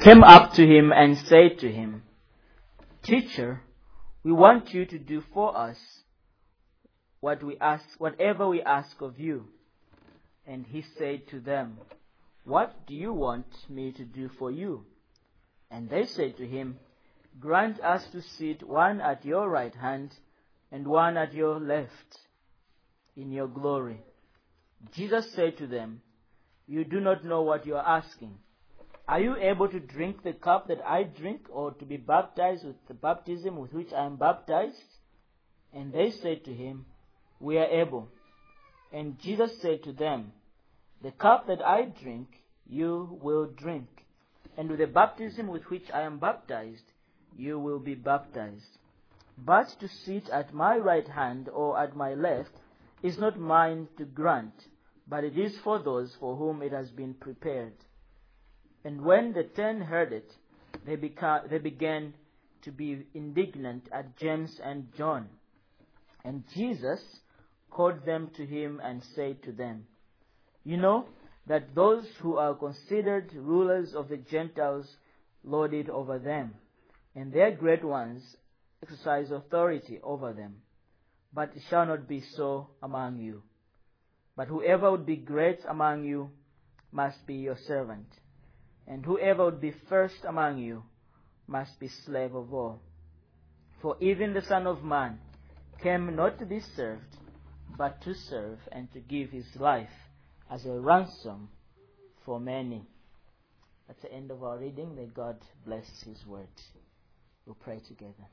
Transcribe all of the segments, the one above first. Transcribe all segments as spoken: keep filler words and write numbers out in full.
came up to him and said to him, "Teacher, we want you to do for us what we ask, whatever we ask of you." And he said to them, "What do you want me to do for you?" And they said to him, "Grant us to sit one at your right hand and one at your left in your glory." Jesus said to them, "You do not know what you are asking. Are you able to drink the cup that I drink, or to be baptized with the baptism with which I am baptized?" And they said to him, "We are able." And Jesus said to them, "The cup that I drink, you will drink, and with the baptism with which I am baptized, you will be baptized. But to sit at my right hand or at my left is not mine to grant, but it is for those for whom it has been prepared." And when the ten heard it, they, beca- they began to be indignant at James and John. And Jesus called them to him and said to them, "You know that those who are considered rulers of the Gentiles lord it over them, and their great ones exercise authority over them. But it shall not be so among you. But whoever would be great among you must be your servant, and whoever would be first among you must be slave of all. For even the Son of Man came not to be served, but to serve and to give his life as a ransom for many." That's the end of our reading. May God bless his word. We'll pray together.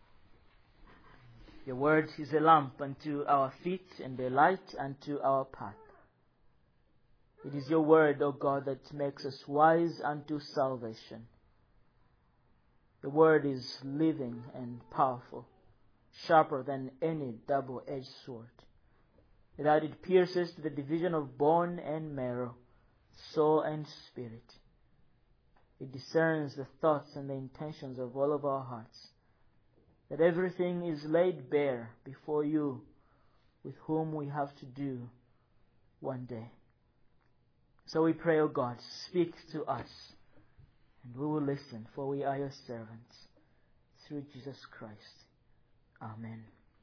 Your word is a lamp unto our feet and a light unto our path. It is your word, O God, that makes us wise unto salvation. The word is living and powerful, sharper than any double-edged sword, that it pierces to the division of bone and marrow, soul and spirit. It discerns the thoughts and the intentions of all of our hearts, that everything is laid bare before you, with whom we have to do one day. So we pray, O God, speak to us, and we will listen, for we are your servants. Through Jesus Christ. Amen.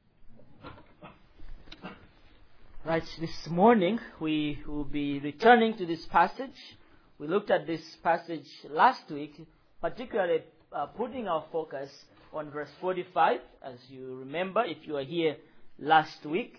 Right, this morning we will be returning to this passage. We looked at this passage last week, particularly uh, putting our focus on verse forty-five, as you remember if you were here last week.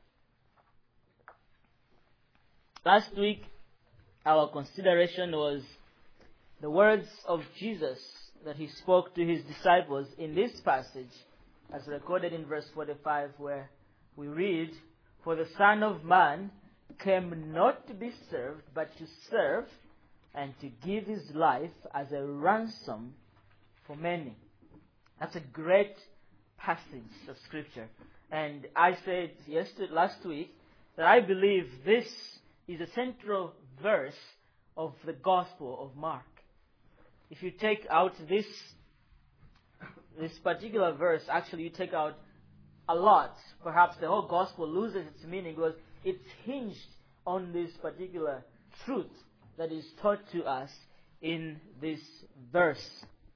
Last week, our consideration was the words of Jesus that he spoke to his disciples in this passage, as recorded in verse forty-five, where we read, "For the Son of Man came not to be served, but to serve and to give his life as a ransom for many." That's a great passage of Scripture. And I said yesterday, last week, that I believe this is a central verse of the Gospel of Mark. If you take out this, this particular verse, actually you take out a lot. Perhaps the whole Gospel loses its meaning because it's hinged on this particular truth that is taught to us in this verse.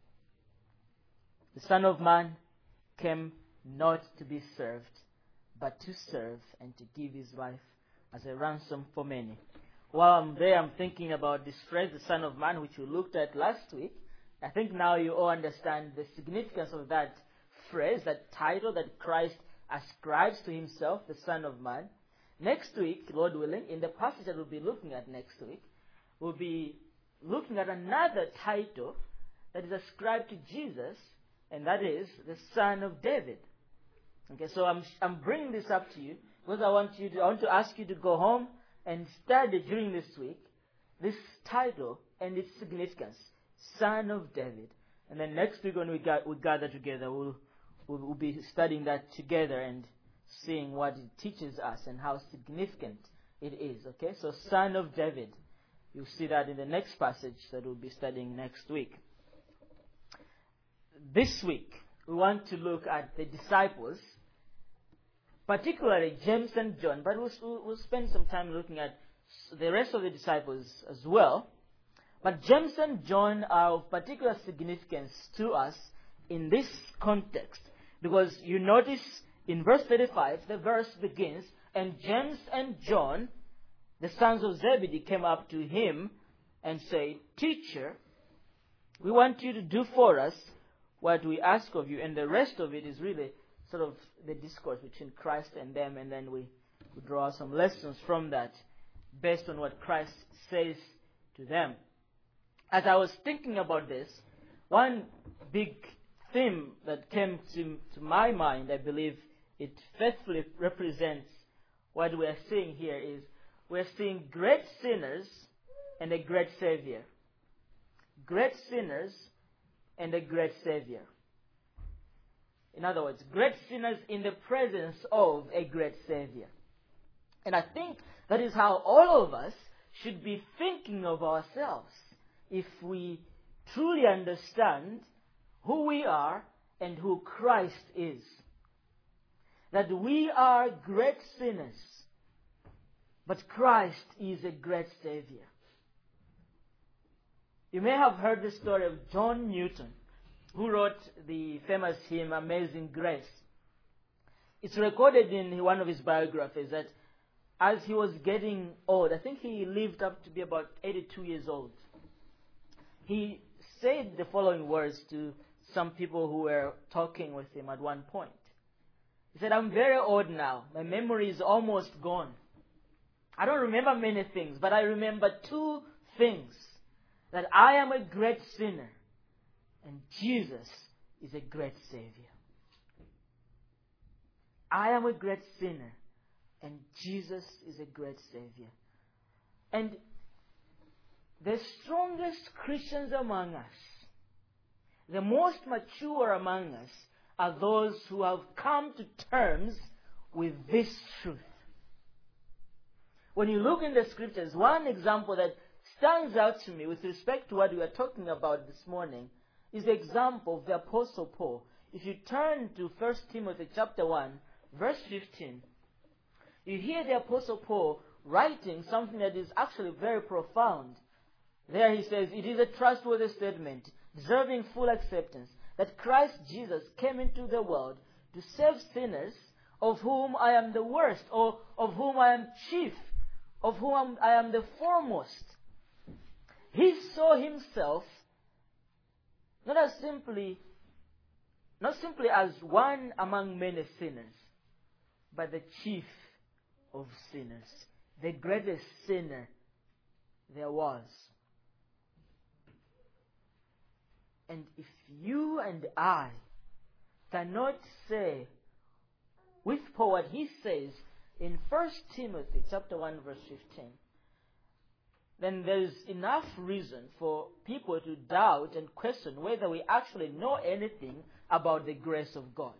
The Son of Man came not to be served, but to serve and to give his life as a ransom for many. While I'm there, I'm thinking about this phrase, the Son of Man, which we looked at last week. I think now you all understand the significance of that phrase, that title that Christ ascribes to himself, the Son of Man. Next week, Lord willing, in the passage that we'll be looking at next week, we'll be looking at another title that is ascribed to Jesus, and that is the Son of David. Okay, so I'm I'm bringing this up to you because I want you to I want to ask you to go home and study during this week this title and its significance, Son of David. And then next week when we got, we gather together, we'll, we'll we'll be studying that together and seeing what it teaches us and how significant it is. Okay, so Son of David. You'll see that in the next passage that we'll be studying next week. This week, we want to look at the disciples, particularly James and John, but we'll, we'll spend some time looking at the rest of the disciples as well. But James and John are of particular significance to us in this context, because you notice in verse thirty-five, the verse begins, and James and John, the sons of Zebedee, came up to him and said, "Teacher, we want you to do for us what we ask of you." And the rest of it is really sort of the discourse between Christ and them, and then we, we draw some lessons from that based on what Christ says to them. As I was thinking about this, one big theme that came to, to my mind, I believe it faithfully represents what we are seeing here, is we're seeing great sinners and a great Savior. Great sinners and a great Savior. In other words, great sinners in the presence of a great Savior. And I think that is how all of us should be thinking of ourselves if we truly understand who we are and who Christ is. That we are great sinners, but Christ is a great Savior. You may have heard the story of John Newton, who wrote the famous hymn, Amazing Grace. It's recorded in one of his biographies that as he was getting old, I think he lived up to be about eighty-two years old, he said the following words to some people who were talking with him at one point. He said, "I'm very old now. My memory is almost gone. I don't remember many things, but I remember two things. That I am a great sinner, and Jesus is a great Savior. I am a great sinner, and Jesus is a great Savior." And the strongest Christians among us, the most mature among us, are those who have come to terms with this truth. When you look in the scriptures, one example that stands out to me with respect to what we are talking about this morning is the example of the Apostle Paul. If you turn to First Timothy chapter one, verse fifteen, you hear the Apostle Paul writing something that is actually very profound. There he says, "It is a trustworthy statement, deserving full acceptance, that Christ Jesus came into the world to save sinners, of whom I am the worst, or of whom I am chief, of whom I am the foremost." He saw himself not as simply, not simply as one among many sinners, but the chief of sinners, the greatest sinner there was. And if you and I cannot say with Paul what he says in First Timothy chapter one verse fifteen, then there is enough reason for people to doubt and question whether we actually know anything about the grace of God.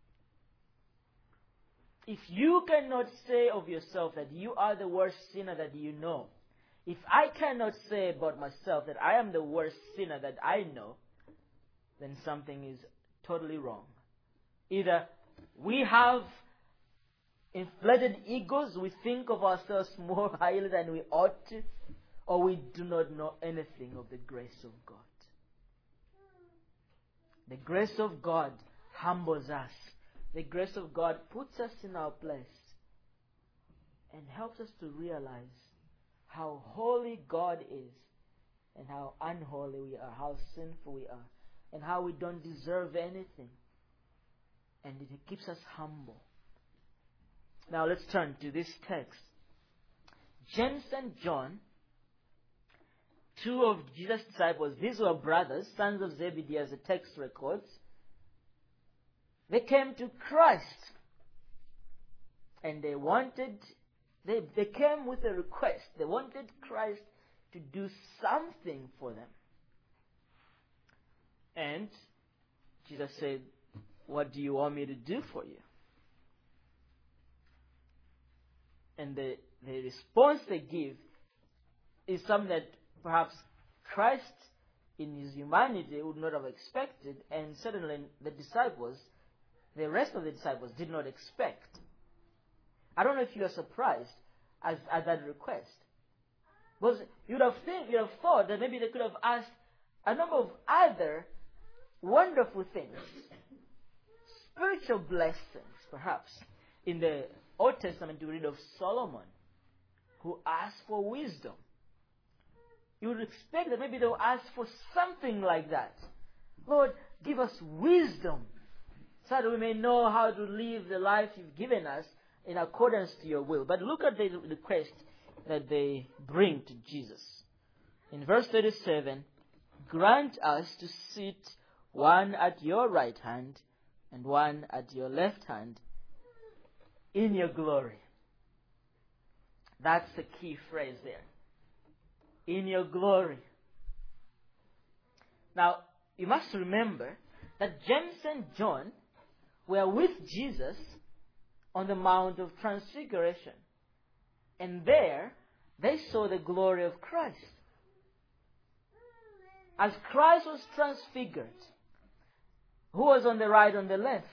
If you cannot say of yourself that you are the worst sinner that you know, if I cannot say about myself that I am the worst sinner that I know, then something is totally wrong. Either we have inflated egos, we think of ourselves more highly than we ought to, or we do not know anything of the grace of God. The grace of God humbles us. The grace of God puts us in our place and helps us to realize how holy God is and how unholy we are, how sinful we are, and how we don't deserve anything. And it keeps us humble. Now let's turn to this text. James and John, two of Jesus' disciples, these were brothers, sons of Zebedee, as the text records. They came to Christ and they wanted, they, they came with a request. They wanted Christ to do something for them. And Jesus said, "What do you want me to do for you?" And the, the response they give is something that perhaps Christ in his humanity would not have expected, and certainly the disciples, the rest of the disciples, did not expect. I don't know if you are surprised at, at that request. Because you'd have think, you'd have thought that maybe they could have asked a number of other wonderful things, spiritual blessings, perhaps. In the Old Testament, you read of Solomon, who asked for wisdom. You would expect that maybe they'll ask for something like that. Lord, give us wisdom, so that we may know how to live the life you've given us in accordance to your will. But look at the request that they bring to Jesus. In verse thirty-seven, grant us to sit one at your right hand and one at your left hand in your glory. That's the key phrase there. In your glory. Now, you must remember that James and John were with Jesus on the Mount of Transfiguration. And there, they saw the glory of Christ. As Christ was transfigured, who was on the right, on the left?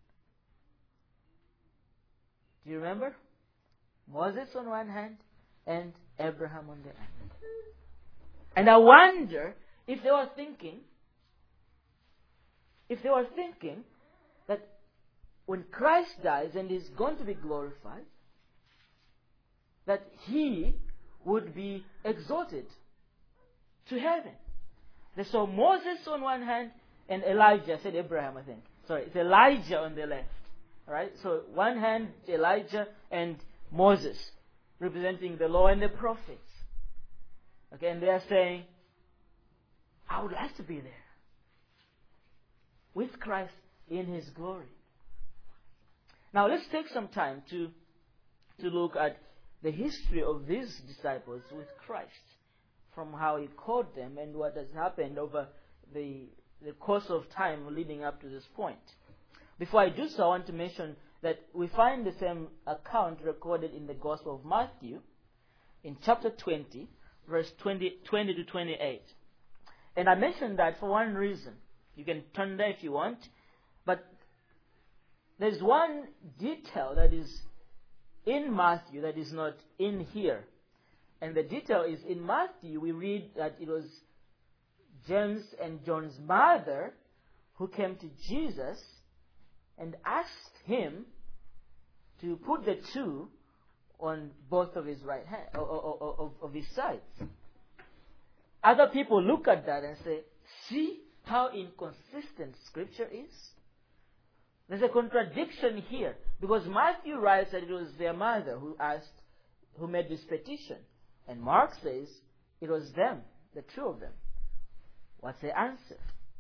Do you remember? Moses on one hand and Abraham on the other. And I wonder if they were thinking, if they were thinking that when Christ dies and is going to be glorified, that he would be exalted to heaven. They saw Moses on one hand and Elijah. I said Abraham, I think. Sorry, it's Elijah on the left. Alright, so one hand Elijah and Moses, representing the law and the prophets. Okay, and they are saying, I would like to be there with Christ in his glory. Now let's take some time to, to look at the history of these disciples with Christ, from how he called them and what has happened over the, the course of time leading up to this point. Before I do so, I want to mention that we find the same account recorded in the Gospel of Matthew in chapter twenty, verse twenty, twenty to twenty-eight. And I mentioned that for one reason. You can turn there if you want. But there's one detail that is in Matthew that is not in here. And the detail is in Matthew we read that it was James and John's mother who came to Jesus and asked him to put the two on both of his right hand, or, or, or, or of his sides. Other people look at that and say, see how inconsistent Scripture is? There's a contradiction here, because Matthew writes that it was their mother who asked, who made this petition. And Mark says it was them, the two of them. What's the answer?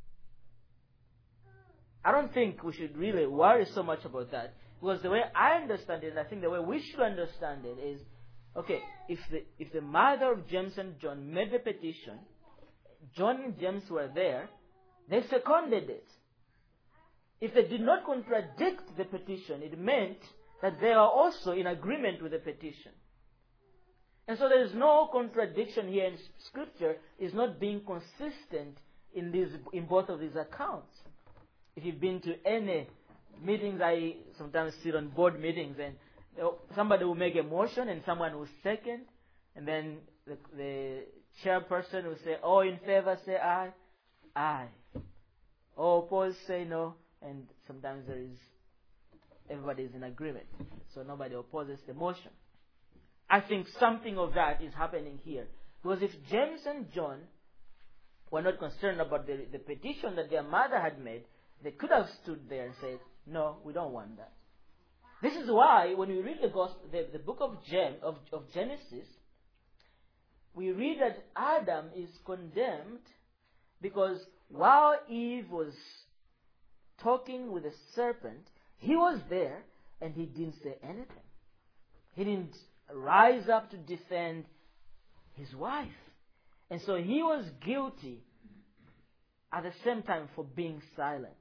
I don't think we should really worry so much about that, because the way I understand it, and I think the way we should understand it is, okay, if the if the mother of James and John made the petition, John and James were there, they seconded it. If they did not contradict the petition, it meant that they are also in agreement with the petition. And so there is no contradiction here in Scripture. Is not being consistent in these in both of these accounts. If you've been to any meetings, I sometimes sit on board meetings, and somebody will make a motion and someone will second, and then the, the chairperson will say, "Oh, in favor, say aye, aye. Oh, oppose, say no." And sometimes there is everybody is in agreement, so nobody opposes the motion. I think something of that is happening here, because if James and John were not concerned about the, the petition that their mother had made, they could have stood there and said, "No, we don't want that." This is why when we read the gospel, the, the book of, Gen, of, of Genesis, we read that Adam is condemned because while Eve was talking with the serpent, he was there and he didn't say anything. He didn't rise up to defend his wife. And so he was guilty at the same time for being silent.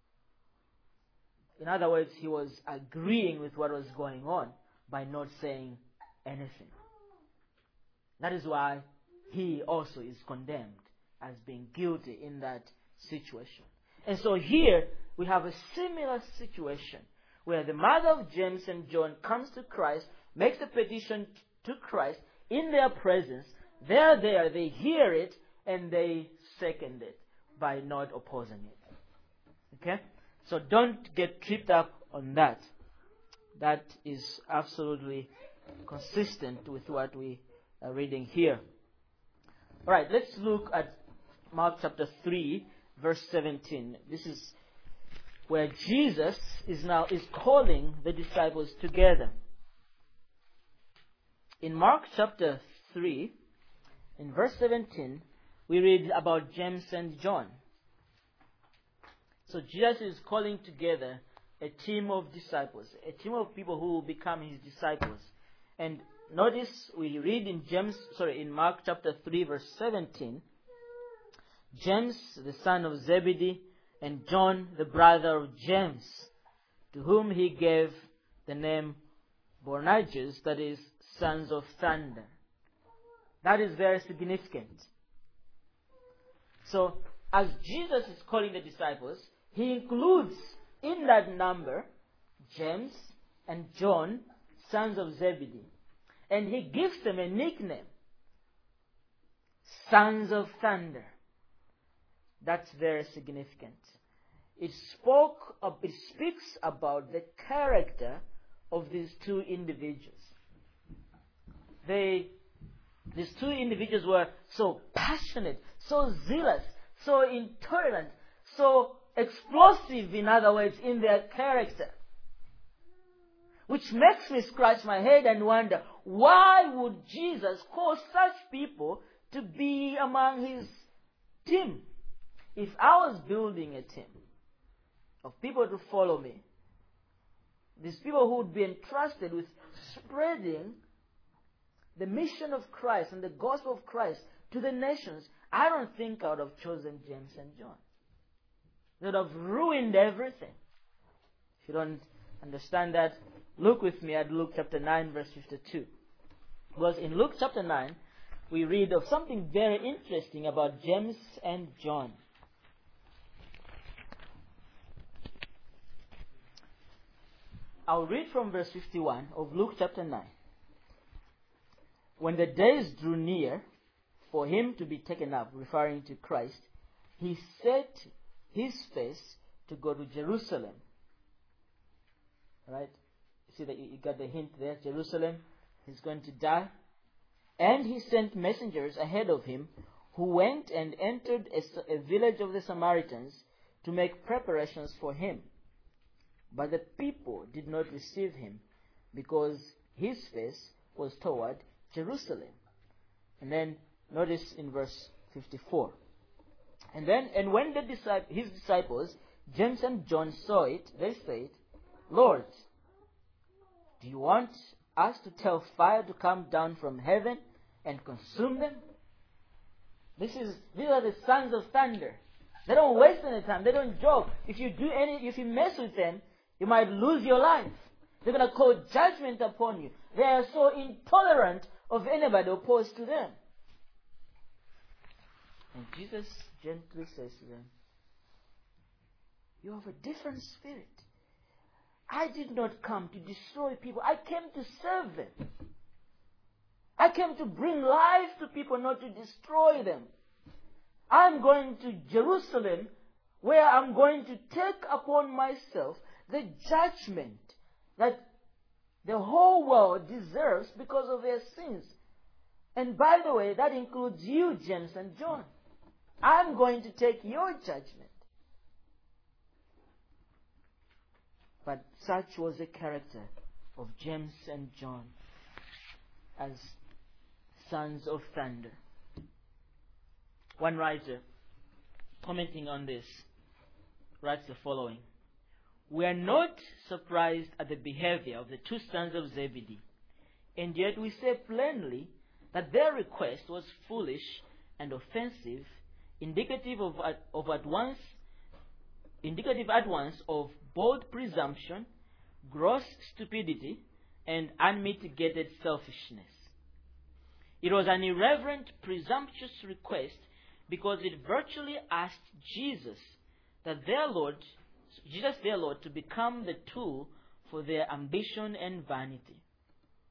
In other words, he was agreeing with what was going on by not saying anything. That is why he also is condemned as being guilty in that situation. And so here we have a similar situation where the mother of James and John comes to Christ, makes a petition to Christ in their presence, They're there, they hear it, and they second it by not opposing it. Okay? So don't get tripped up on that. That is absolutely consistent with what we are reading here. Alright, let's look at Mark chapter three, verse seventeen. This is where Jesus is now is calling the disciples together. In Mark chapter three, in verse seventeen, we read about James and John. So Jesus is calling together a team of disciples, a team of people who will become his disciples. And notice we read in James, sorry, in Mark chapter three, verse seventeen, James, the son of Zebedee, and John, the brother of James, to whom he gave the name Boanerges, that is, sons of thunder. That is very significant. So, as Jesus is calling the disciples, he includes in that number James and John, sons of Zebedee. And he gives them a nickname, sons of thunder. That's very significant. It spoke of, it speaks about the character of these two individuals. They, these two individuals were so passionate, so zealous, so intolerant, so explosive, in other words, in their character. Which makes me scratch my head and wonder, why would Jesus call such people to be among his team? If I was building a team of people to follow me, these people who would be entrusted with spreading the mission of Christ and the gospel of Christ to the nations, I don't think I would have chosen James and John. They would have ruined everything. If you don't understand that, look with me at Luke chapter nine, verse fifty-two. Because in Luke chapter nine, we read of something very interesting about James and John. I'll read from verse fifty-one of Luke chapter nine. When the days drew near for him to be taken up, referring to Christ, he set his face to go to Jerusalem. Right? You see that you got the hint there. Jerusalem, he's going to die. And he sent messengers ahead of him, who went and entered a, a village of the Samaritans to make preparations for him. But the people did not receive him, because his face was toward Jerusalem. And then notice in verse fifty-four. And then, and when the disciples, his disciples, James and John, saw it, they said, Lord, do you want us to tell fire to come down from heaven and consume them? This is, these are the sons of thunder. They don't waste any time. They don't joke. If you do any, if you mess with them, you might lose your life. They're going to call judgment upon you. They are so intolerant of anybody opposed to them. And Jesus gently says to them, you have a different spirit. I did not come to destroy people. I came to serve them. I came to bring life to people, not to destroy them. I'm going to Jerusalem, where I'm going to take upon myself the judgment that the whole world deserves because of their sins. And by the way, that includes you, James and John. I'm going to take your judgment. But such was the character of James and John as sons of thunder. One writer, commenting on this, writes the following. We are not surprised at the behavior of the two sons of Zebedee, and yet we say plainly that their request was foolish and offensive, indicative of, of at once, indicative at once of bold presumption, gross stupidity, and unmitigated selfishness. It was an irreverent, presumptuous request because it virtually asked Jesus, that their Lord, Jesus their Lord, to become the tool for their ambition and vanity.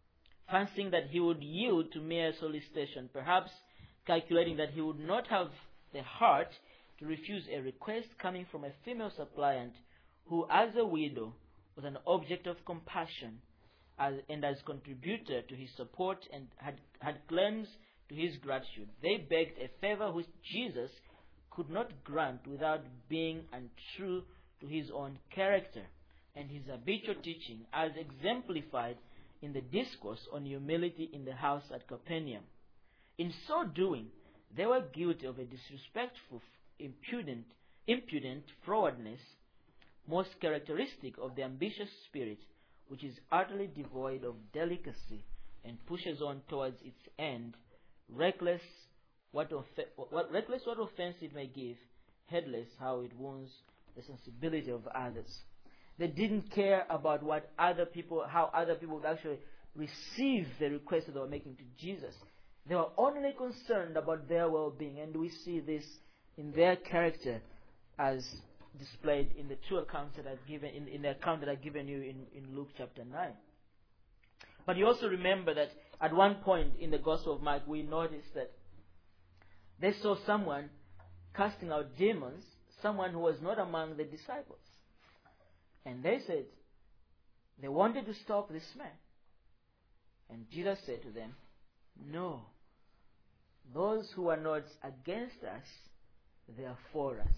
fancying that he would yield to mere solicitation, perhaps calculating that he would not have the heart to refuse a request coming from a female suppliant who, as a widow, was an object of compassion as, and as contributor to his support and had, had claims to his gratitude. They begged a favor which Jesus could not grant without being untrue to his own character and his habitual teaching, as exemplified in the discourse on humility in the house at Capernaum. In so doing, they were guilty of a disrespectful, impudent, impudent frowardness, most characteristic of the ambitious spirit, which is utterly devoid of delicacy and pushes on towards its end, reckless what, off- what reckless what offense it may give, heedless how it wounds the sensibility of others. They didn't care about what other people, how other people would actually receive the request that they were making to Jesus. They were only concerned about their well-being, and we see this in their character as displayed in the two accounts that I've given, in, in the account that I've given you in, in Luke chapter nine. But you also remember that at one point in the Gospel of Mark, we noticed that they saw someone casting out demons, someone who was not among the disciples. And they said, they wanted to stop this man. And Jesus said to them, no, those who are not against us, they are for us.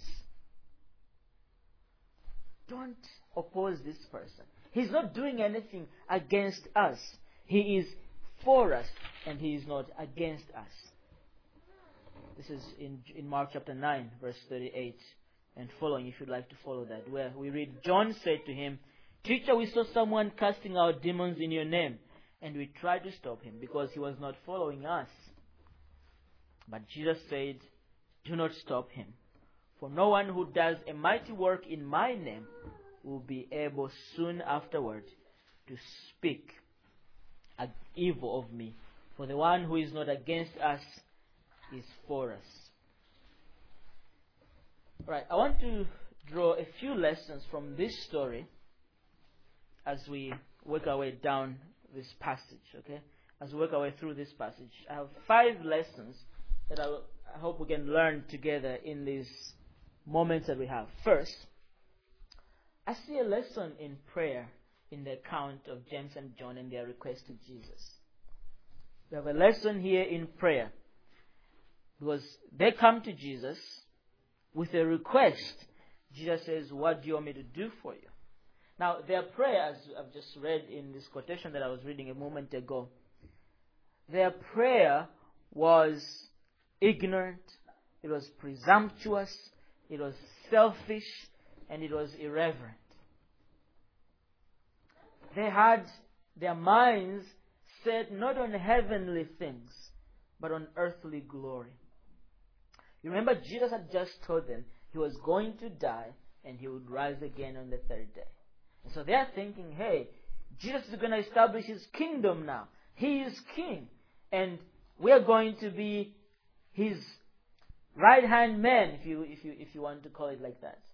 Don't oppose this person. He's not doing anything against us. He is for us, and he is not against us. This is in, in Mark chapter nine, verse thirty-eight and following, if you'd like to follow that, where we read, John said to him, Teacher, we saw someone casting out demons in your name, and we tried to stop him because he was not following us. But Jesus said, do not stop him. For no one who does a mighty work in my name will be able soon afterward to speak evil of me. For the one who is not against us is for us. Right, I want to draw a few lessons from this story as we work our way down this passage, okay? As we work our way through this passage. I have five lessons that I, I hope we can learn together in these moments that we have. First, I see a lesson in prayer in the account of James and John and their request to Jesus. We have a lesson here in prayer because they come to Jesus with a request. Jesus says, what do you want me to do for you? Now, their prayer, as I've just read in this quotation that I was reading a moment ago, their prayer was ignorant, it was presumptuous, it was selfish, and it was irreverent. They had their minds set not on heavenly things, but on earthly glory. You remember, Jesus had just told them he was going to die and he would rise again on the third day. And so they are thinking, hey, Jesus is going to establish his kingdom now. He is king. And we are going to be his right-hand man, if you, if you, if you want to call it like that.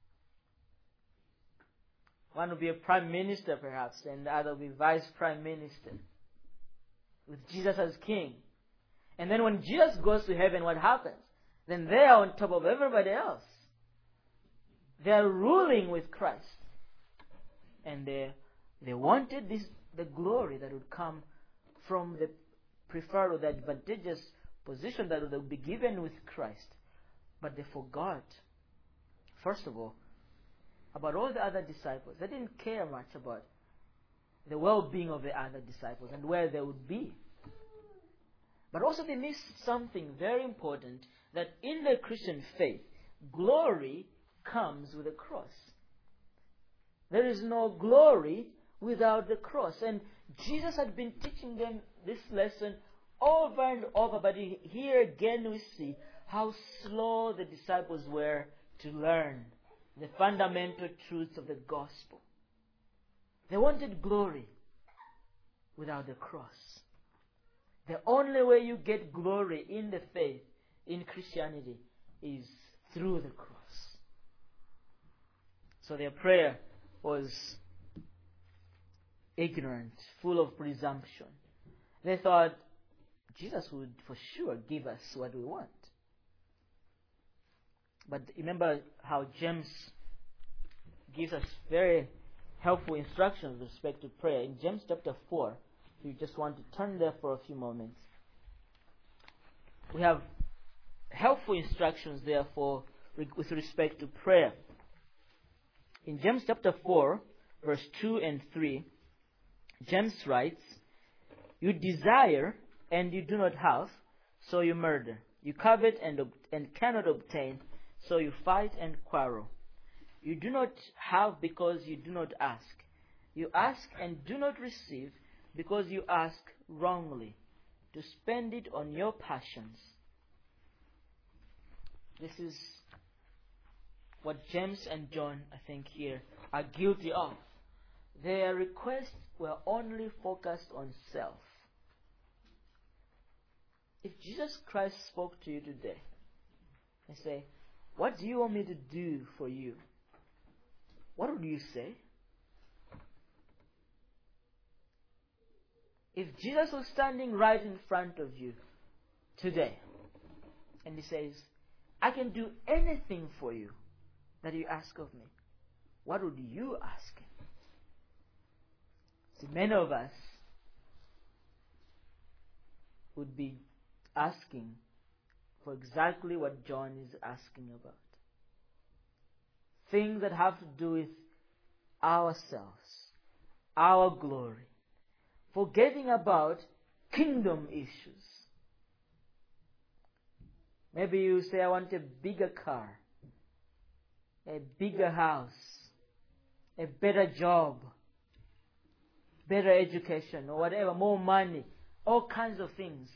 One will be a prime minister, perhaps, and the other will be vice prime minister, with Jesus as king. And then when Jesus goes to heaven, what happens? Then they are on top of everybody else. They are ruling with Christ. And they, they wanted this, the glory that would come from the preferred or the advantageous position that would be given with Christ. But they forgot, first of all, about all the other disciples. They didn't care much about the well-being of the other disciples and where they would be. But also they missed something very important, that in the Christian faith, glory comes with a cross. There is no glory without the cross. And Jesus had been teaching them this lesson over and over, but here again we see how slow the disciples were to learn the fundamental truths of the gospel. They wanted glory without the cross. The only way you get glory in the faith, in Christianity, is through the cross. So their prayer was ignorant, full of presumption. They thought Jesus would for sure give us what we want. But remember how James gives us very helpful instructions with respect to prayer. In James chapter four, if you just want to turn there for a few moments, we have helpful instructions there for with respect to prayer. In James chapter four, verse two and three, James writes, "You desire and you do not have, so you murder. You covet and, ob- and cannot obtain, so you fight and quarrel. You do not have because you do not ask. You ask and do not receive because you ask wrongly, to spend it on your passions." This is what James and John, I think, here are guilty of. Their requests were only focused on self. If Jesus Christ spoke to you today and say, "What do you want me to do for you?" what would you say? If Jesus was standing right in front of you today and he says, "I can do anything for you that you ask of me," what would you ask him? See, many of us would be asking for exactly what John is asking about. Things that have to do with ourselves, our glory, forgetting about kingdom issues. Maybe you say, "I want a bigger car, a bigger house, a better job, better education," or whatever, more money, all kinds of things.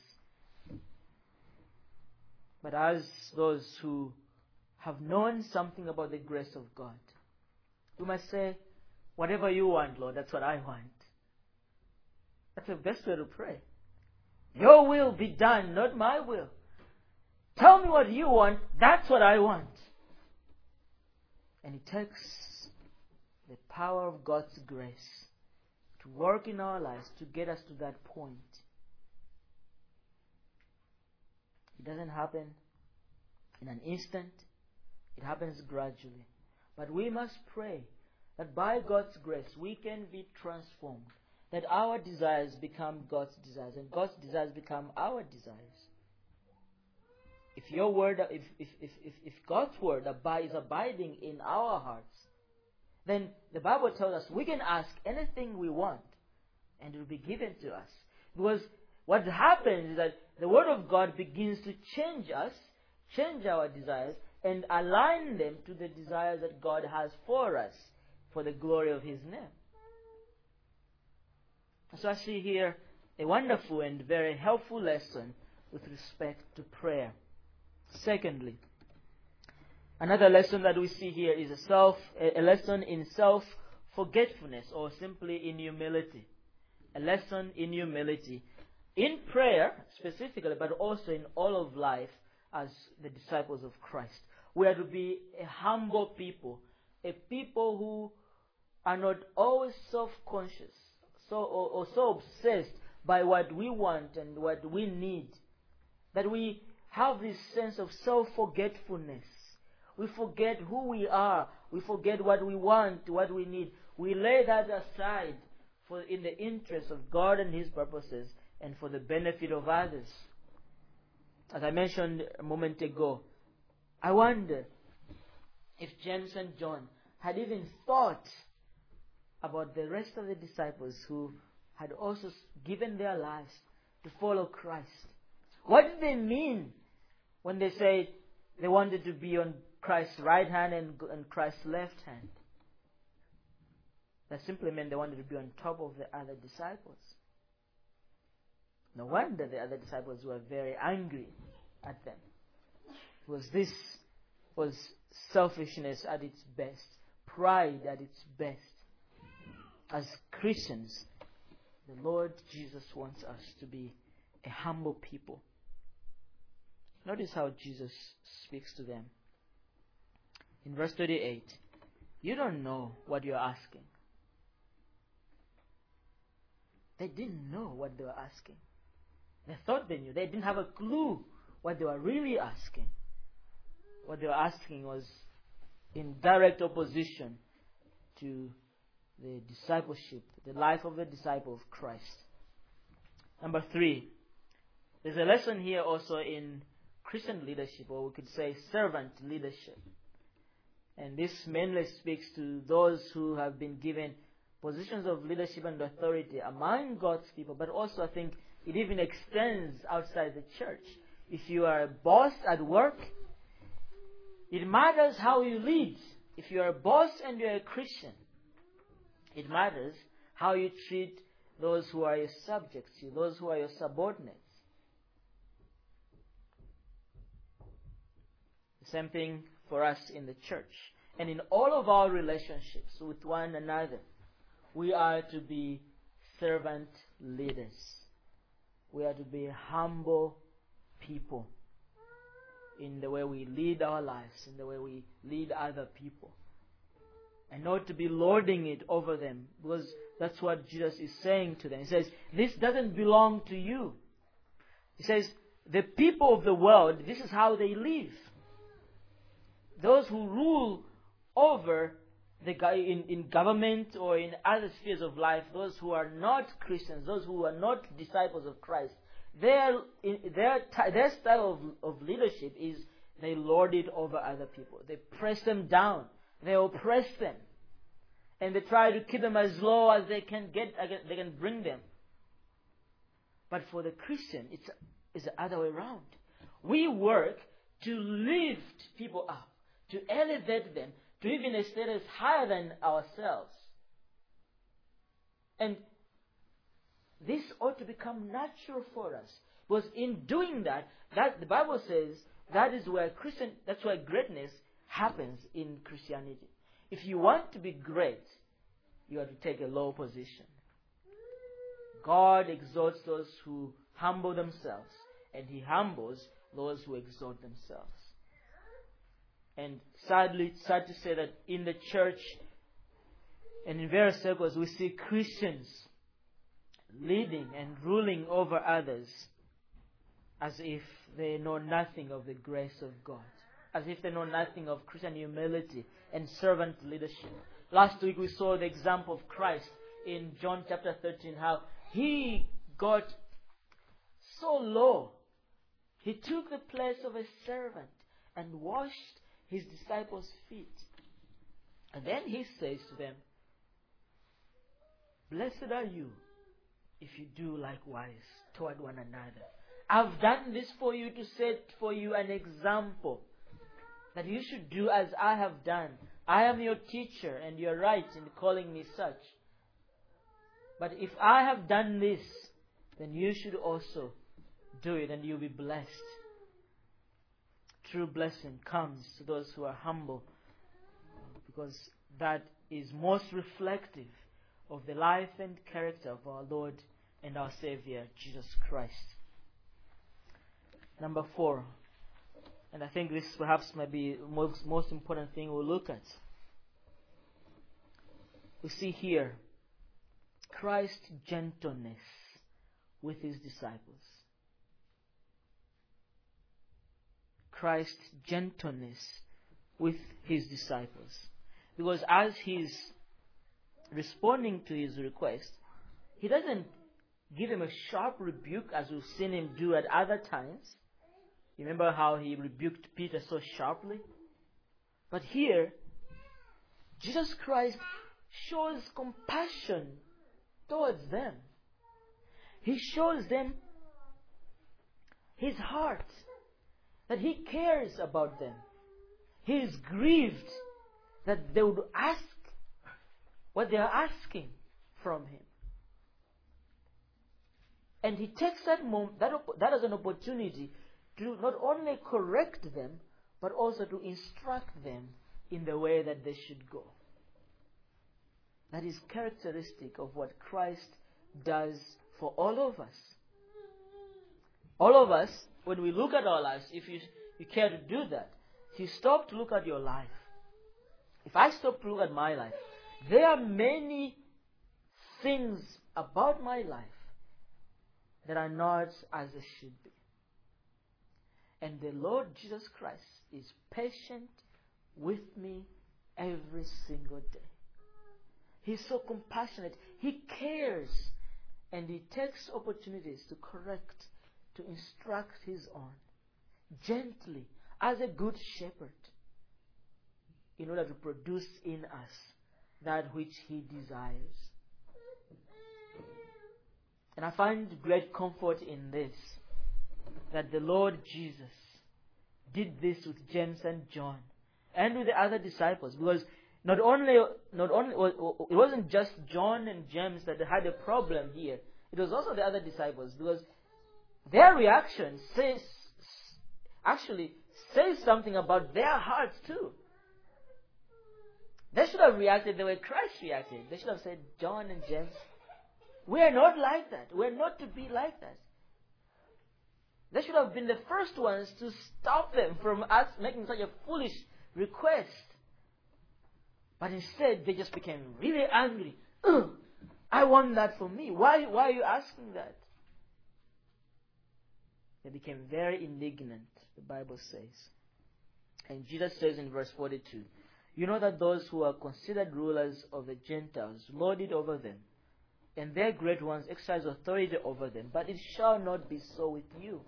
But as those who have known something about the grace of God, we must say, "Whatever you want, Lord, that's what I want." That's the best way to pray. Your will be done, not my will. Tell me what you want, that's what I want. And it takes the power of God's grace to work in our lives to get us to that point. It doesn't happen in an instant. It happens gradually. But we must pray that by God's grace we can be transformed, that our desires become God's desires and God's desires become our desires. If your word, if if if if, if God's word abide, is abiding in our hearts, then the Bible tells us we can ask anything we want, and it will be given to us. Because what happens is that the word of God begins to change us, change our desires, and align them to the desires that God has for us, for the glory of His name. So I see here a wonderful and very helpful lesson with respect to prayer. Secondly, another lesson that we see here is a self, a lesson in self-forgetfulness, or simply in humility. A lesson in humility. In prayer, specifically, but also in all of life as the disciples of Christ. We are to be a humble people, a people who are not always self-conscious, so or, or so obsessed by what we want and what we need, that we have this sense of self-forgetfulness. We forget who we are. We forget what we want, what we need. We lay that aside for in the interest of God and His purposes and for the benefit of others. As I mentioned a moment ago, I wonder if James and John had even thought about the rest of the disciples who had also given their lives to follow Christ. What did they mean when they said they wanted to be on Christ's right hand and, and Christ's left hand? That simply meant they wanted to be on top of the other disciples. No wonder the other disciples were very angry at them. Was this was selfishness at its best, pride at its best. As Christians, the Lord Jesus wants us to be a humble people. Notice how Jesus speaks to them. In verse thirty-eight, you don't know what you're asking. They didn't know what they were asking. They thought they knew. They didn't have a clue what they were really asking. What they were asking was in direct opposition to the discipleship, the life of the disciple of Christ. Number three, there's a lesson here also in Christian leadership, or we could say servant leadership. And this mainly speaks to those who have been given positions of leadership and authority among God's people, but also I think it even extends outside the church. If you are a boss at work, it matters how you lead. If you are a boss and you're a Christian, it matters how you treat those who are your subjects, those who are your subordinates. The same thing for us in the church. And in all of our relationships with one another, we are to be servant leaders. We are to be humble people in the way we lead our lives, in the way we lead other people. And not to be lording it over them, because that's what Jesus is saying to them. He says, this doesn't belong to you. He says, the people of the world, this is how they live. Those who rule over the in, in government or in other spheres of life, those who are not Christians, those who are not disciples of Christ, their their their style of, of leadership is they lord it over other people. They press them down. They oppress them. And they try to keep them as low as they can get, they can bring them. But for the Christian, it's, it's the other way around. We work to lift people up, to elevate them, to even a status higher than ourselves. And this ought to become natural for us. Because in doing that, that the Bible says that is where Christian, that's where greatness happens in Christianity. If you want to be great, you have to take a low position. God exalts those who humble themselves, and He humbles those who exalt themselves. And sadly, it's sad to say that in the church and in various circles, we see Christians leading and ruling over others as if they know nothing of the grace of God, as if they know nothing of Christian humility and servant leadership. Last week we saw the example of Christ in John chapter thirteen, how He got so low. He took the place of a servant and washed His disciples' feet. And then He says to them, blessed are you if you do likewise toward one another. I've done this for you to set for you an example that you should do as I have done. I am your teacher, and you're right in calling me such. But if I have done this, then you should also do it, and you'll be blessed. True blessing comes to those who are humble, because that is most reflective of the life and character of our Lord and our Savior, Jesus Christ. Number four, and I think this perhaps might be the most, most important thing we'll look at. We see here Christ's gentleness with His disciples. Christ's gentleness with His disciples. Because as He's responding to His request, He doesn't give him a sharp rebuke as we've seen Him do at other times. You remember how He rebuked Peter so sharply? But here, Jesus Christ shows compassion towards them. He shows them His heart, that He cares about them. He is grieved that they would ask what they are asking from Him. And He takes that moment, that, that as an opportunity to not only correct them, but also to instruct them in the way that they should go. That is characteristic of what Christ does for all of us. All of us, when we look at our lives, if you, you care to do that, if you stop to look at your life, if I stop to look at my life, there are many things about my life that are not as they should be. And the Lord Jesus Christ is patient with me every single day. He's so compassionate. He cares. And He takes opportunities to correct, to instruct His own, gently, as a good shepherd, in order to produce in us that which He desires. And I find great comfort in this, that the Lord Jesus did this with James and John and with the other disciples, because not only not only it wasn't just John and James that had a problem here, it was also the other disciples, because their reaction says actually says something about their hearts too. They should have reacted the way Christ reacted. They should have said, John and James, we are not like that. We are not to be like that. They should have been the first ones to stop them from us making such a foolish request. But instead, they just became really angry. Ugh, I want that for me. Why, why are you asking that? They became very indignant, the Bible says. And Jesus says in verse forty-two, you know that those who are considered rulers of the Gentiles lord it over them, and their great ones exercise authority over them. But it shall not be so with you.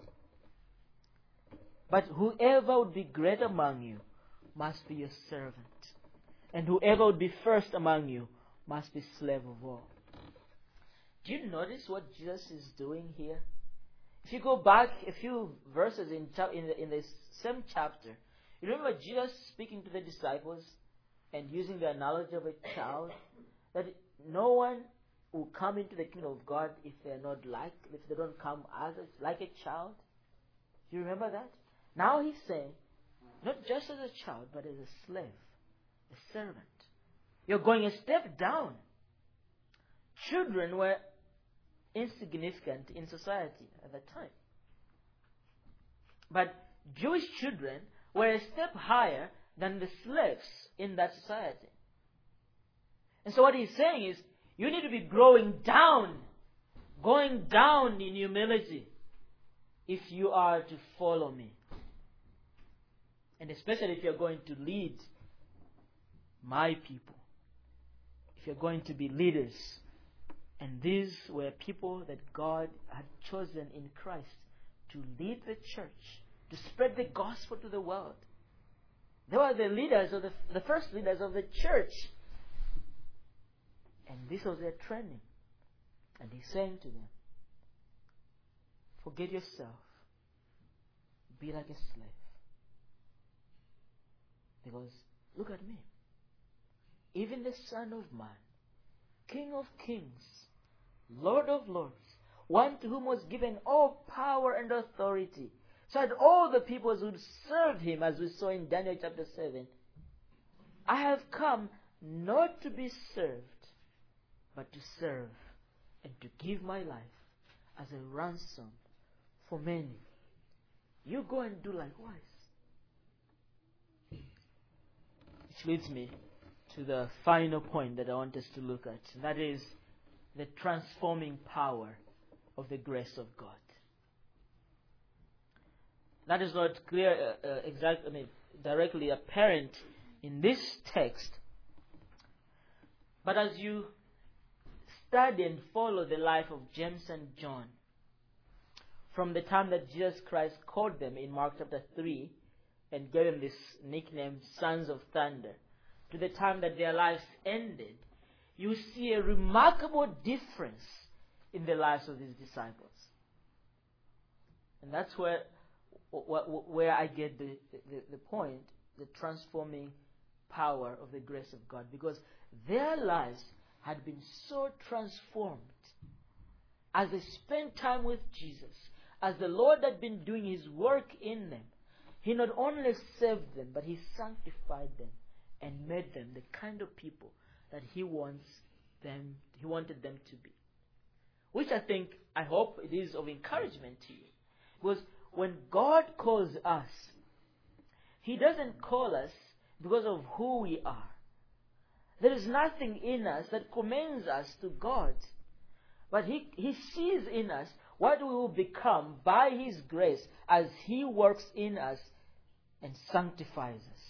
But whoever would be great among you must be your servant. And whoever would be first among you must be slave of all. Do you notice what Jesus is doing here? If you go back a few verses in, cha- in, the, in the same chapter, you remember Jesus speaking to the disciples and using the analogy of a child, that no one will come into the kingdom of God if they're not like, if they don't come as a, like a child. Do you remember that? Now He's saying, not just as a child, but as a slave, a servant. You're going a step down. Children were insignificant in society at that time. But Jewish children were a step higher than the slaves in that society. And so what He's saying is, you need to be growing down, going down in humility if you are to follow me. And especially if you're going to lead my people. If you're going to be leaders. And these were people that God had chosen in Christ to lead the church, to spread the gospel to the world. They were the leaders of the, the first leaders of the church. And this was their training. And He's saying to them, forget yourself. Be like a slave. Because, look at me. Even the Son of Man, King of Kings, Lord of Lords, one to whom was given all power and authority, so that all the peoples would serve Him, as we saw in Daniel chapter seven. I have come not to be served, but to serve and to give my life as a ransom for many. You go and do likewise. Which leads me to the final point that I want us to look at. And that is the transforming power of the grace of God. That is not clear, uh, uh, exact, I mean, directly apparent in this text. But as you study and follow the life of James and John, from the time that Jesus Christ called them in Mark chapter three and gave them this nickname, Sons of Thunder, to the time that their lives ended, you see a remarkable difference in the lives of these disciples. And that's where where I get the, the, the point, the transforming power of the grace of God. Because their lives had been so transformed as they spent time with Jesus, as the Lord had been doing His work in them. He not only saved them, but He sanctified them and made them the kind of people that He wants them, He wanted them to be. Which I think, I hope it is of encouragement to you. Because when God calls us, He doesn't call us because of who we are. There is nothing in us that commends us to God. But He, he sees in us what we will become by His grace as He works in us and sanctifies us.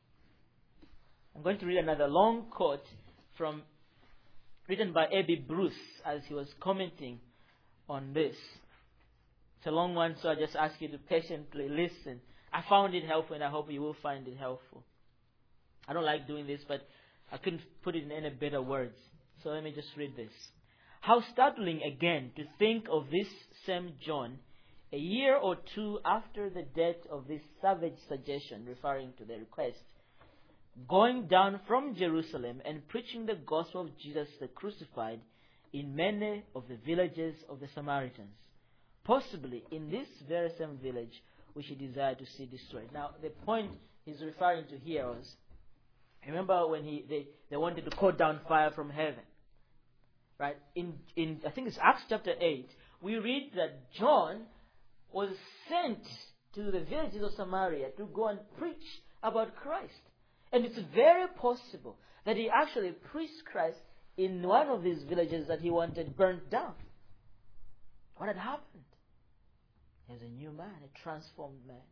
I'm going to read another long quote from written by A B Bruce as he was commenting on this. It's a long one, so I just ask you to patiently listen. I found it helpful, and I hope you will find it helpful. I don't like doing this, but I couldn't put it in any better words. So let me just read this. How startling again to think of this same John, a year or two after the death of this savage suggestion, referring to the request, going down from Jerusalem and preaching the gospel of Jesus the crucified in many of the villages of the Samaritans, possibly in this very same village which he desired to see destroyed. Now, the point he's referring to here was, remember when he they, they wanted to call down fire from heaven? Right? In, in I think it's Acts chapter eight, we read that John was sent to the villages of Samaria to go and preach about Christ. And it's very possible that he actually preached Christ in one of these villages that he wanted burnt down. What had happened? He was a new man, a transformed man.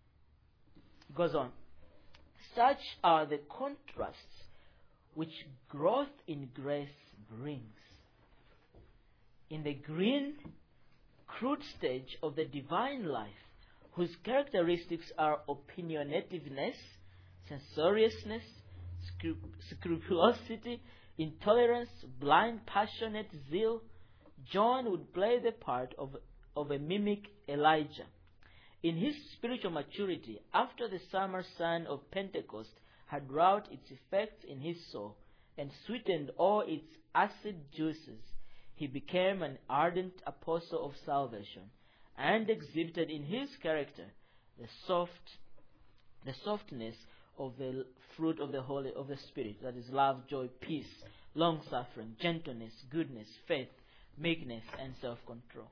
He goes on. Such are the contrasts which growth in grace brings. In the green, crude stage of the divine life, whose characteristics are opinionativeness, censoriousness, scrupulosity, intolerance, blind, passionate zeal, John would play the part of, of a mimic Elijah. In his spiritual maturity, after the summer sun of Pentecost had wrought its effects in his soul and sweetened all its acid juices, he became an ardent apostle of salvation and exhibited in his character the soft, the softness of the fruit of the Holy of the Spirit, that is love, joy, peace, long-suffering, gentleness, goodness, faith, meekness, and self-control.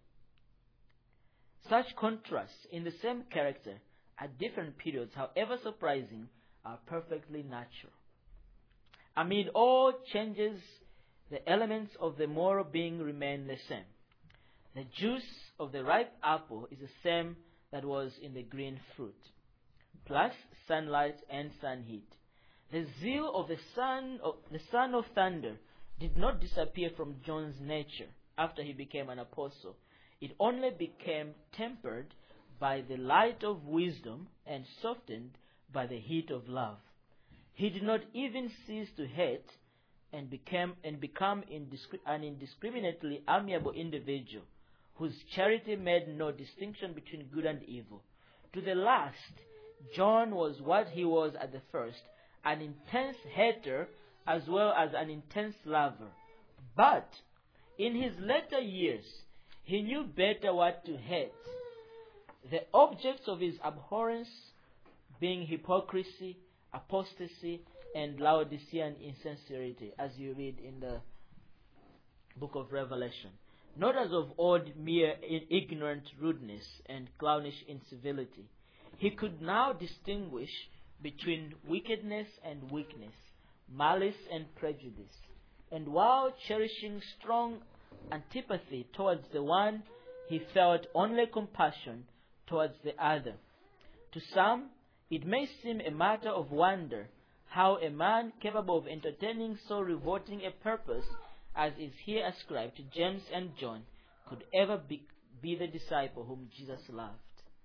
Such contrasts in the same character at different periods, however surprising, are perfectly natural. Amid all changes, the elements of the moral being remain the same. The juice of the ripe apple is the same that was in the green fruit, plus sunlight and sun heat. The zeal of the son of the son of thunder did not disappear from John's nature after he became an apostle. It only became tempered by the light of wisdom and softened by the heat of love. He did not even cease to hate and became and become indiscri- an indiscriminately amiable individual whose charity made no distinction between good and evil. To the last, John was what he was at the first, an intense hater as well as an intense lover. But in his later years, he knew better what to hate. The objects of his abhorrence being hypocrisy, apostasy, and Laodicean insincerity, as you read in the book of Revelation. Not as of old mere ignorant rudeness and clownish incivility. He could now distinguish between wickedness and weakness, malice and prejudice. And while cherishing strong antipathy towards the one, he felt only compassion towards the other. To some, it may seem a matter of wonder how a man capable of entertaining so revolting a purpose as is here ascribed to James and John could ever be, be the disciple whom Jesus loved.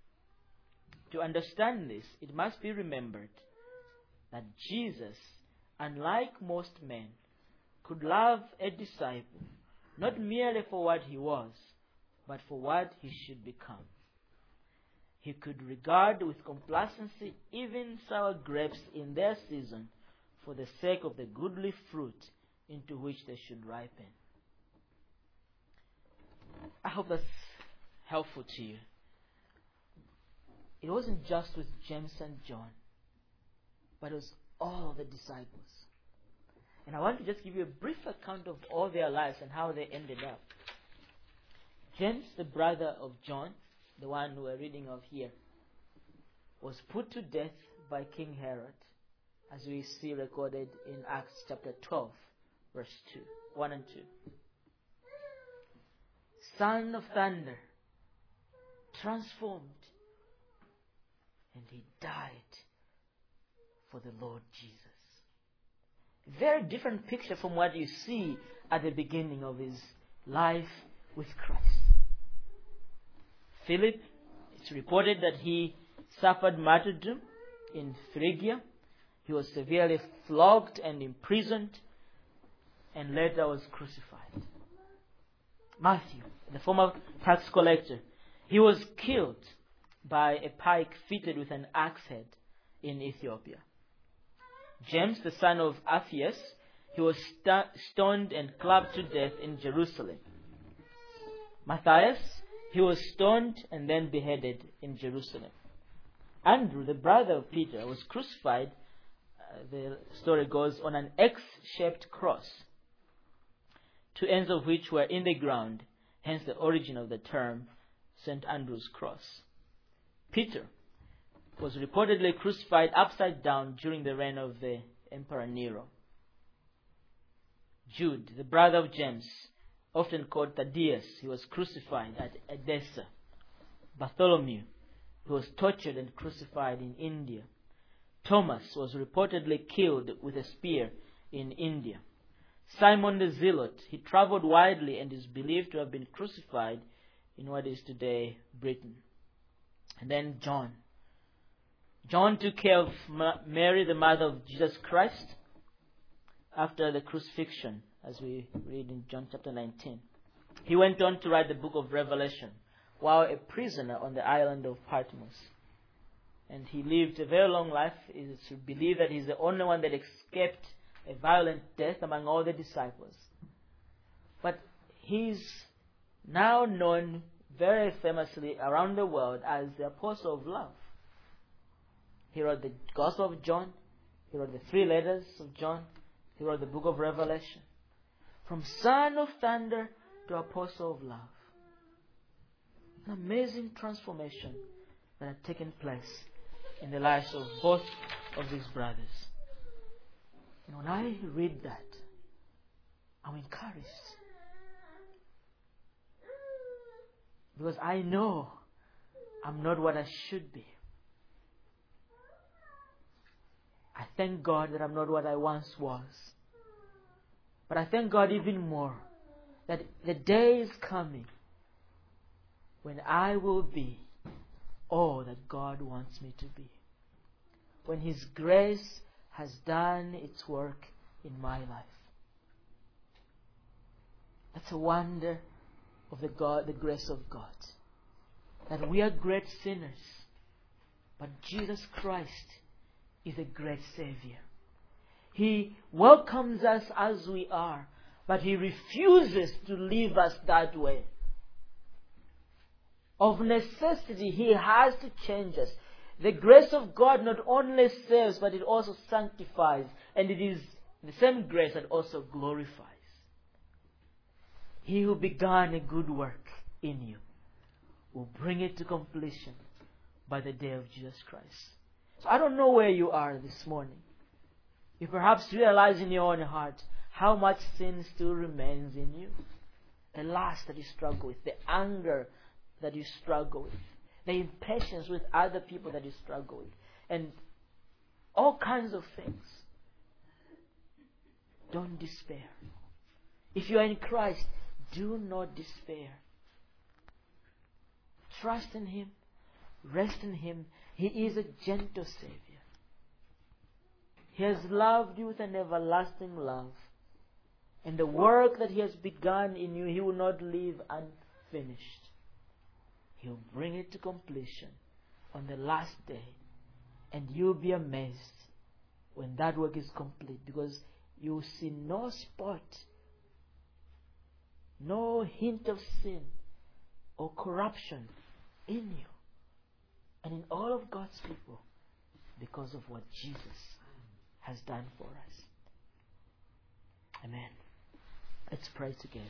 To understand this, it must be remembered that Jesus, unlike most men, could love a disciple not merely for what he was, but for what he should become. He could regard with complacency even sour grapes in their season for the sake of the goodly fruit into which they should ripen. I hope that's helpful to you. It wasn't just with James and John, but it was all the disciples. And I want to just give you a brief account of all their lives and how they ended up. James, the brother of John, the one we're reading of here, was put to death by King Herod, as we see recorded in Acts chapter twelve, verse two, one and two. Son of thunder, transformed, and he died for the Lord Jesus. Very different picture from what you see at the beginning of his life with Christ. Philip, it's reported that he suffered martyrdom in Phrygia. He was severely flogged and imprisoned, and later was crucified. Matthew, the former tax collector, he was killed by a pike fitted with an axe head in Ethiopia. James, the son of Alphaeus, he was st- stoned and clubbed to death in Jerusalem. Matthias, he was stoned and then beheaded in Jerusalem. Andrew, the brother of Peter, was crucified, uh, the story goes, on an X-shaped cross, two ends of which were in the ground, hence the origin of the term Saint Andrew's Cross. Peter was reportedly crucified upside down during the reign of the Emperor Nero. Jude, the brother of James, often called Thaddeus, he was crucified at Edessa. Bartholomew, who was tortured and crucified in India. Thomas was reportedly killed with a spear in India. Simon the Zealot, he traveled widely and is believed to have been crucified in what is today Britain. And then John. John took care of Mary, the mother of Jesus Christ, after the crucifixion, as we read in John chapter nineteen. He went on to write the book of Revelation while a prisoner on the island of Patmos. And he lived a very long life. It is believed that he's the only one that escaped a violent death among all the disciples. But he's now known very famously around the world as the Apostle of Love. He wrote the Gospel of John. He wrote the three letters of John. He wrote the book of Revelation. From Son of Thunder to Apostle of Love. An amazing transformation that had taken place in the lives of both of these brothers. And when I read that, I'm encouraged. Because I know I'm not what I should be. I thank God that I'm not what I once was. But I thank God even more that the day is coming when I will be all that God wants me to be. When His grace has done its work in my life. That's a wonder of the God, the grace of God. That we are great sinners, but Jesus Christ is a great Savior. He welcomes us as we are, but He refuses to leave us that way. Of necessity, He has to change us. The grace of God not only saves, but it also sanctifies. And it is the same grace that also glorifies. He who began a good work in you will bring it to completion by the day of Jesus Christ. So I don't know where you are this morning. You perhaps realize in your own heart how much sin still remains in you. The lust that you struggle with, the anger that you struggle with, the impatience with other people that you struggle with, and all kinds of things. Don't despair. If you are in Christ, do not despair. Trust in Him. Rest in Him. He is a gentle Savior. He has loved you with an everlasting love. And the work that He has begun in you, He will not leave unfinished. He'll bring it to completion on the last day. And you'll be amazed when that work is complete, because you'll see no spot, no hint of sin or corruption in you and in all of God's people, because of what Jesus has done for us. Amen. Let's pray together.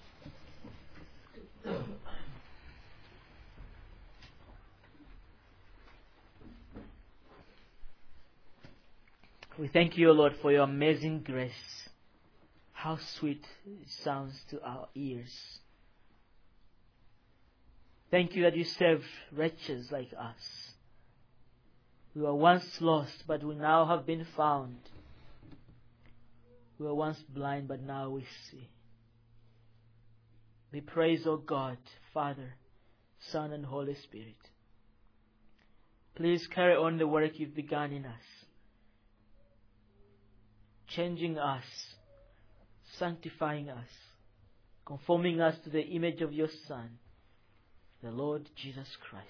We thank you, O Lord, for your amazing grace. How sweet it sounds to our ears. Thank you that you save wretches like us. We were once lost, but we now have been found. We were once blind, but now we see. Be praised, O God, Father, Son, and Holy Spirit. Please carry on the work you've begun in us, changing us, sanctifying us, conforming us to the image of your Son, the Lord Jesus Christ.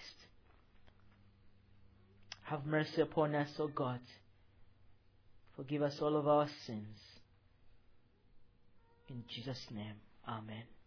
Have mercy upon us, O God. Forgive us all of our sins. In Jesus' name, amen.